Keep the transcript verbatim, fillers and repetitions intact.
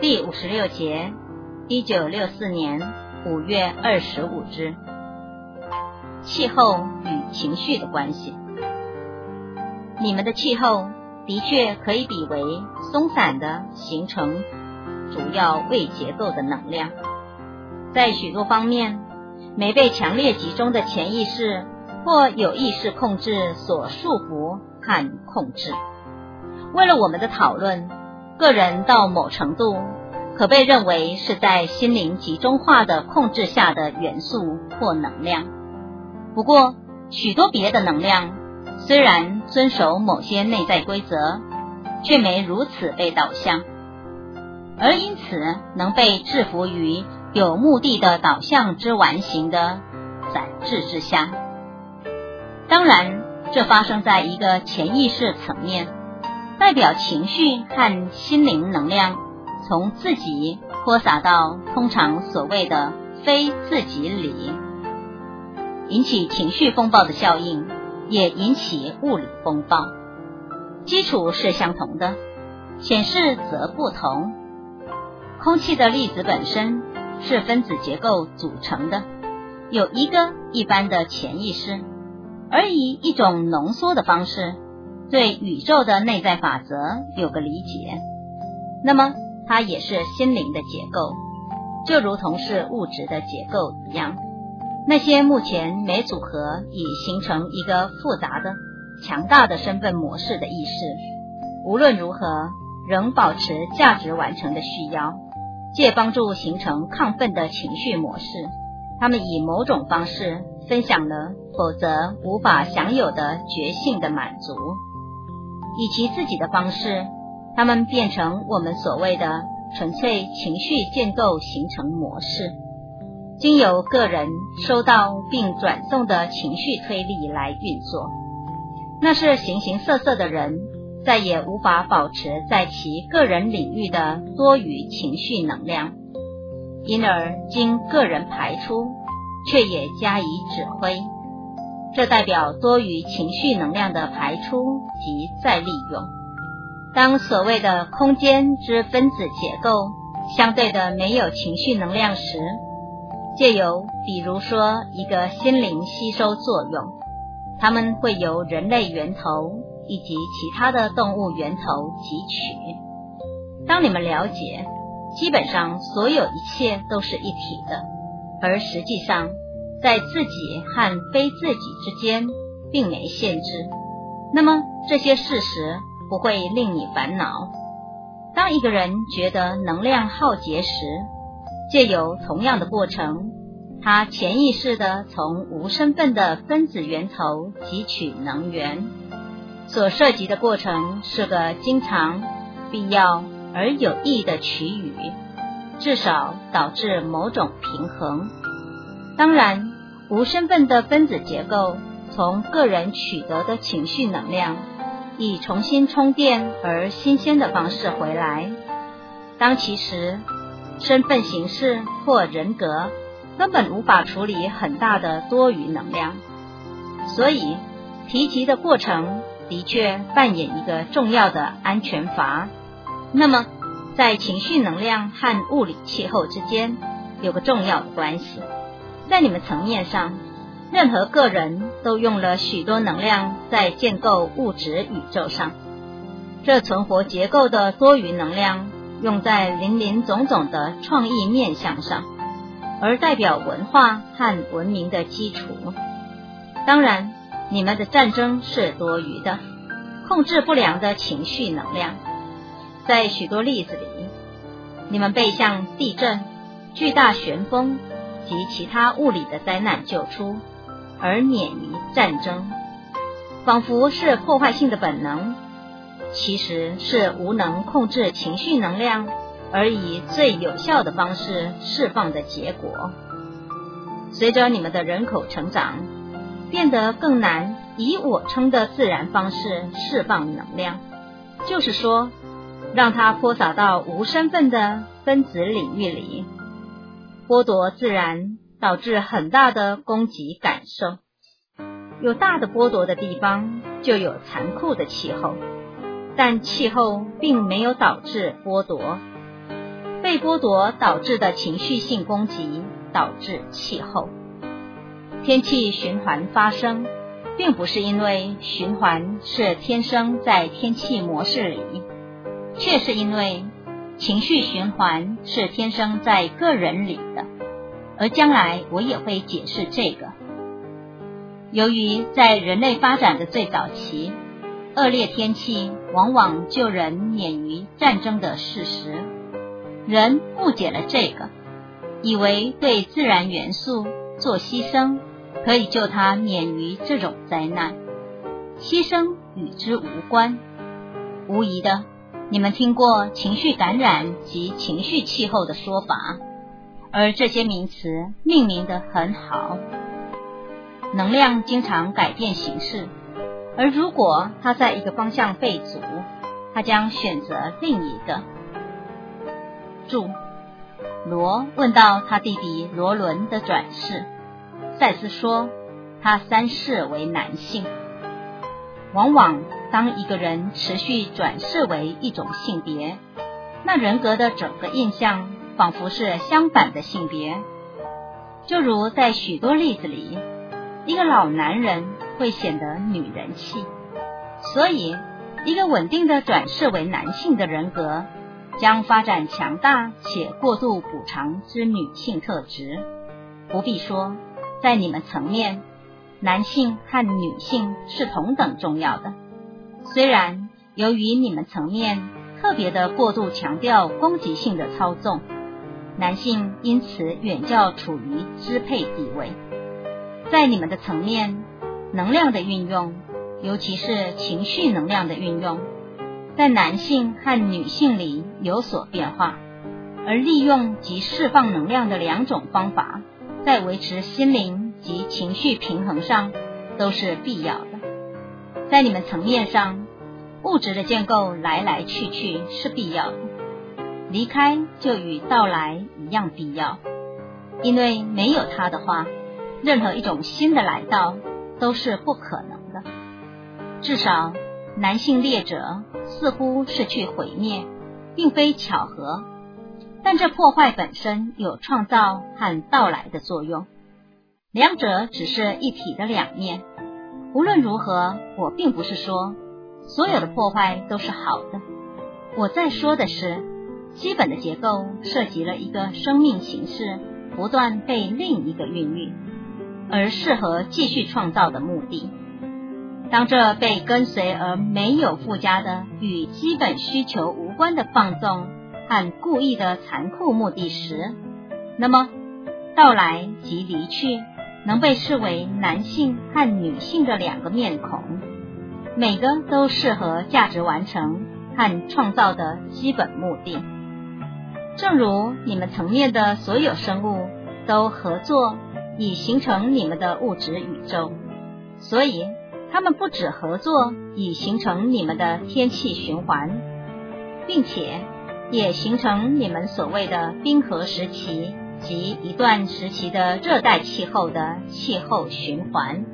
第五十六节，一九六四年五月二十五日，气候与情绪的关系。你们的气候的确可以比为松散的形成主要胃结构的能量，在许多方面没被强烈集中的潜意识或有意识控制所束缚和控制。为了我们的讨论，个人到某程度可被认为是在心灵集中化的控制下的元素或能量。不过，许多别的能量虽然遵守某些内在规则，却没如此被导向，而因此能被制服于有目的的导向之完形的宰制之下。当然，这发生在一个潜意识层面，代表情绪和心灵能量从自己泼洒到通常所谓的非自己里，引起情绪风暴的效应，也引起物理风暴。基础是相同的，显示则不同。空气的粒子本身是分子结构组成的，有一个一般的潜意识，而以一种浓缩的方式对宇宙的内在法则有个理解，那么它也是心灵的结构，就如同是物质的结构一样。那些目前没组合已形成一个复杂的强大的身份模式的意识，无论如何仍保持价值完成的需要，借帮助形成亢奋的情绪模式。他们以某种方式分享了否则无法享有的觉性的满足，以其自己的方式，他们变成我们所谓的纯粹情绪建构形成模式，经由个人收到并转送的情绪推力来运作。那是形形色色的人再也无法保持在其个人领域的多余情绪能量，因而经个人排出，却也加以指挥。这代表多余情绪能量的排出及再利用。当所谓的空间之分子结构相对的没有情绪能量时，借由比如说一个心灵吸收作用，它们会由人类源头以及其他的动物源头汲取。当你们了解基本上所有一切都是一体的，而实际上在自己和非自己之间并没限制，那么这些事实不会令你烦恼。当一个人觉得能量耗竭时，借由同样的过程，他潜意识地从无身份的分子源头汲取能源，所涉及的过程是个经常、必要而有益的取予，至少导致某种平衡。当然，无身份的分子结构从个人取得的情绪能量，以重新充电而新鲜的方式回来。当其时，身份形式或人格根本无法处理很大的多余能量，所以提及的过程的确扮演一个重要的安全阀。那么在情绪能量和物理气候之间有个重要的关系。在你们层面上，任何个人都用了许多能量在建构物质宇宙上，这存活结构的多余能量用在林林总总的创意面向上，而代表文化和文明的基础。当然，你们的战争是多余的，控制不良的情绪能量。在许多例子里，你们被像地震、巨大旋风及其他物理的灾难救出，而免于战争，仿佛是破坏性的本能，其实是无能控制情绪能量而以最有效的方式释放的结果。随着你们的人口成长，变得更难以我称的自然方式释放能量，就是说，让它泼洒到无身份的分子领域里，剥夺自然，导致很大的攻击感受。有大的剥夺的地方，就有残酷的气候，但气候并没有导致剥夺。 被剥夺导致的情绪性攻击导致气候。天气循环发生，并不是因为循环是天生在天气模式里，却是因为情绪循环是天生在个人里的，而将来我也会解释这个。由于在人类发展的最早期，恶劣天气往往救人免于战争的事实，人误解了这个，以为对自然元素做牺牲可以救他免于这种灾难，牺牲与之无关。无疑的，你们听过情绪感染及情绪气候的说法，而这些名词命名得很好。能量经常改变形式，而如果它在一个方向被阻，它将选择另一个。注：罗问到他弟弟罗伦的转世，赛斯说他三世为男性。往往当一个人持续转世为一种性别，那人格的整个印象仿佛是相反的性别。就如在许多例子里，一个老男人会显得女人气，所以一个稳定的转世为男性的人格将发展强大且过度补偿之女性特质。不必说，在你们层面，男性和女性是同等重要的。虽然由于你们层面特别的过度强调攻击性的操纵，男性因此远较处于支配地位。在你们的层面，能量的运用，尤其是情绪能量的运用，在男性和女性里有所变化，而利用及释放能量的两种方法，在维持心灵及情绪平衡上都是必要的。在你们层面上，物质的建构来来去去是必要的，离开就与到来一样必要，因为没有它的话，任何一种新的来到都是不可能的。至少男性猎者似乎是去毁灭，并非巧合，但这破坏本身有创造和到来的作用，两者只是一体的两面。无论如何，我并不是说所有的破坏都是好的，我在说的是基本的结构涉及了一个生命形式不断被另一个孕育，而适合继续创造的目的。当这被跟随而没有附加的与基本需求无关的放纵和故意的残酷目的时，那么到来及离去能被视为男性和女性的两个面孔，每个都适合价值完成和创造的基本目的。正如你们层面的所有生物都合作以形成你们的物质宇宙，所以他们不只合作以形成你们的天气循环，并且也形成你们所谓的冰河时期及一段时期的热带气候的气候循环。